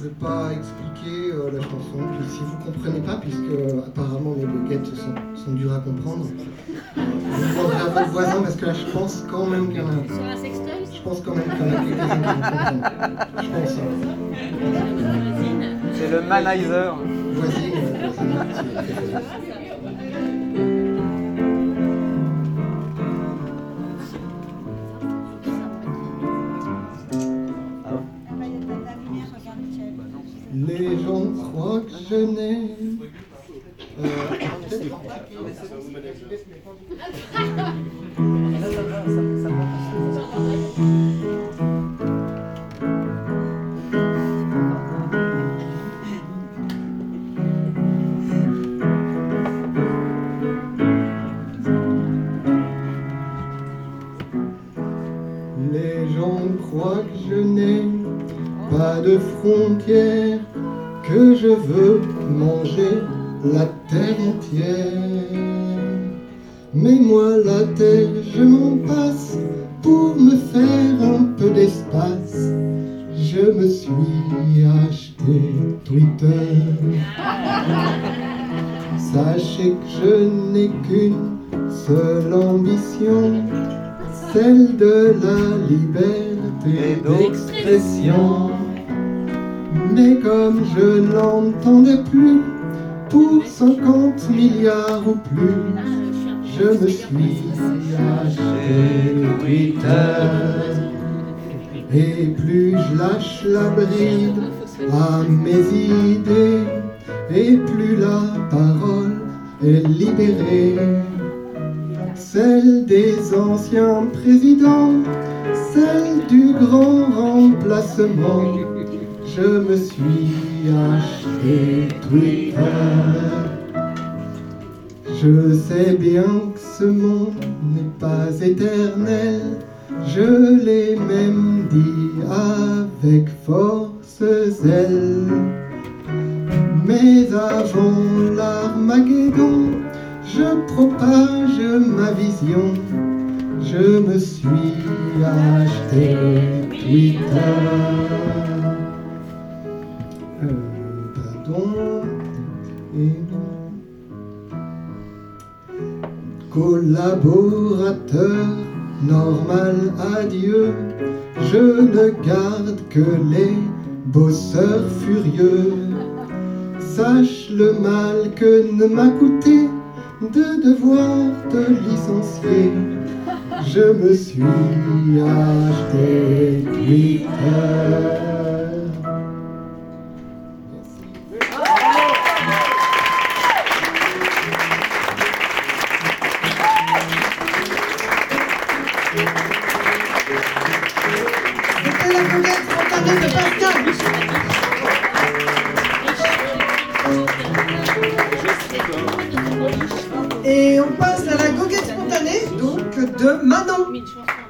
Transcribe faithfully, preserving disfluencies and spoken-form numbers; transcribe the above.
vais pas expliquer euh, la chanson. Puis si vous comprenez pas, puisque euh, apparemment mes goguettes sont, sont dures à comprendre, vous demanderez à votre voisin parce que là je pense quand même qu'il y en a. Sur un sextoy ? Je pense quand même qu'il y en a quelques-uns qui vont comprendre. Je pense. Hein. C'est le Manizer. Voisine, euh, voisine, les gens croient que je n'ai... Euh, les gens croient que je n'ai pas de frontières, que je veux manger la terre entière. Mais moi la terre je m'en passe pour me faire un peu d'espace. Je me suis acheté Twitter. Sachez que je n'ai qu'une seule ambition, celle de la liberté d'expression. Mais comme je n'entendais plus pour cinquante milliards ou plus, je me suis acheté Twitter. Et plus je lâche la bride à mes idées, et plus la parole est libérée. Celle des anciens présidents, celle du grand remplacement. Je me suis acheté Twitter. Je sais bien que ce monde n'est pas éternel, je l'ai même dit avec force zèle. Mais avant l'Armageddon, je propage ma vision. Je me suis acheté Twitter. Euh, pardon. Et... collaborateur normal, adieu. Je ne garde que les bosseurs furieux. Sache le mal que ne m'a coûté de devoir te licencier. Je me suis acheté Twitter. C'était la goguette spontanée de Pascal. Et on passe à la goguette spontanée, donc de Manon.